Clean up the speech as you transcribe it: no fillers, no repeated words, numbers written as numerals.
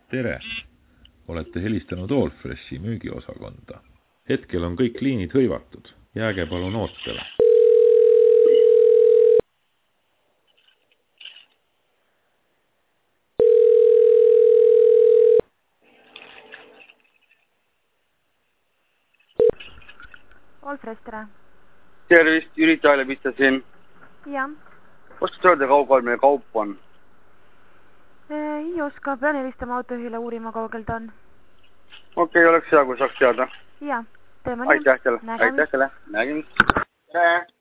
Tere! Olete helistanud Allfreshi müügiosakonda. Hetkel on kõik liinid hõivatud. Jääge palun ootele. Allfresh, tere. Tervist, Jüri Taalepista siin. Jah. Oskad öelda, kaugel meie kaup on? Ei oska, pean helistama autojuhile uurima, kaugel ta on. Okei, oleks hea, kui saaks teada. Jah, teeme nii. Aitäh teile. Nägemist. Tere!